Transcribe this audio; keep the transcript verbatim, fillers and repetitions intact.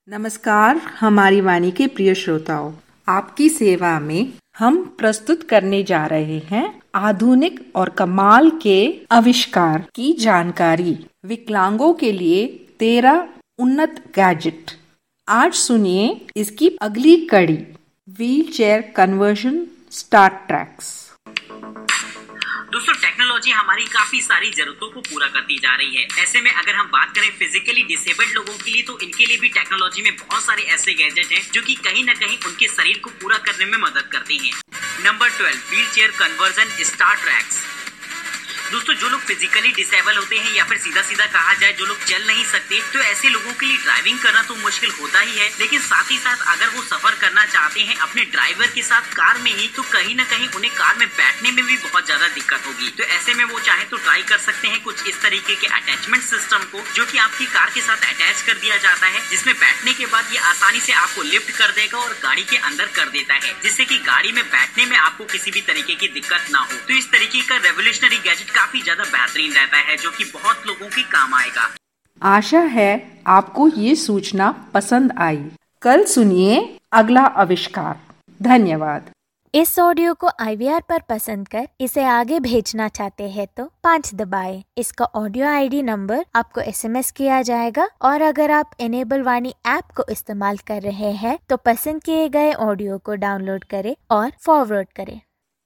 नमस्कार हमारी वाणी के प्रिय श्रोताओं, आपकी सेवा में हम प्रस्तुत करने जा रहे हैं आधुनिक और कमाल के आविष्कार की जानकारी। विकलांगों के लिए तेरह उन्नत गैजेट। आज सुनिए इसकी अगली कड़ी, wheel chair conversion start tracks. दोस्तों, टेक्नोलॉजी हमारी काफी सारी जरूरतों को पूरा करती जा रही है। ऐसे में अगर हम बात करें फिजिकली डिसेबल्ड लोगों के लिए, तो इनके लिए भी टेक्नोलॉजी में बहुत सारे ऐसे गैजेट हैं जो कि कहीं ना कहीं उनके शरीर को पूरा करने में मदद करते हैं। Number twelve, wheel chair conversion star tracks. दोस्तों, जो लोग फिजिकली डिसेबल होते हैं या फिर सीधा सीधा कहा जाए जो लोग चल नहीं सकते, तो ऐसे लोगों के लिए ड्राइविंग करना तो मुश्किल होता ही है, लेकिन साथ ही साथ अगर वो सफर करना चाहते हैं अपने ड्राइवर के साथ कार में ही, तो कहीं ना कहीं उन्हें कार में बैठने में भी बहुत ज्यादा दिक्कत होगी। तो ऐसे में वो चाहे तो ट्राई कर सकते हैं कुछ इस तरीके के अटैचमेंट सिस्टम को, जो कि आपकी कार के साथ अटैच कर दिया जाता है, जिसमें बैठने के बाद ये आसानी से आपको लिफ्ट कर देगा और गाड़ी के अंदर कर देता है, जिससे कि गाड़ी में बैठने में आपको किसी भी तरीके की दिक्कत ना हो। तो इस तरीके का रेवोल्यूशनरी गैजेट काफी ज्यादा बेहतरीन रहता है, जो कि बहुत लोगों के काम आएगा। आशा है आपको ये सूचना पसंद आई। कल सुनिए अगला आविष्कार। धन्यवाद। इस ऑडियो को आई वी आर पर पसंद कर इसे आगे भेजना चाहते हैं तो पाँच दबाएं। इसका ऑडियो आई डी नंबर आपको एस एम एस किया जाएगा, और अगर आप एनेबल वाणी ऐप को इस्तेमाल कर रहे हैं तो पसंद किए गए ऑडियो को डाउनलोड करें और फॉरवर्ड करें।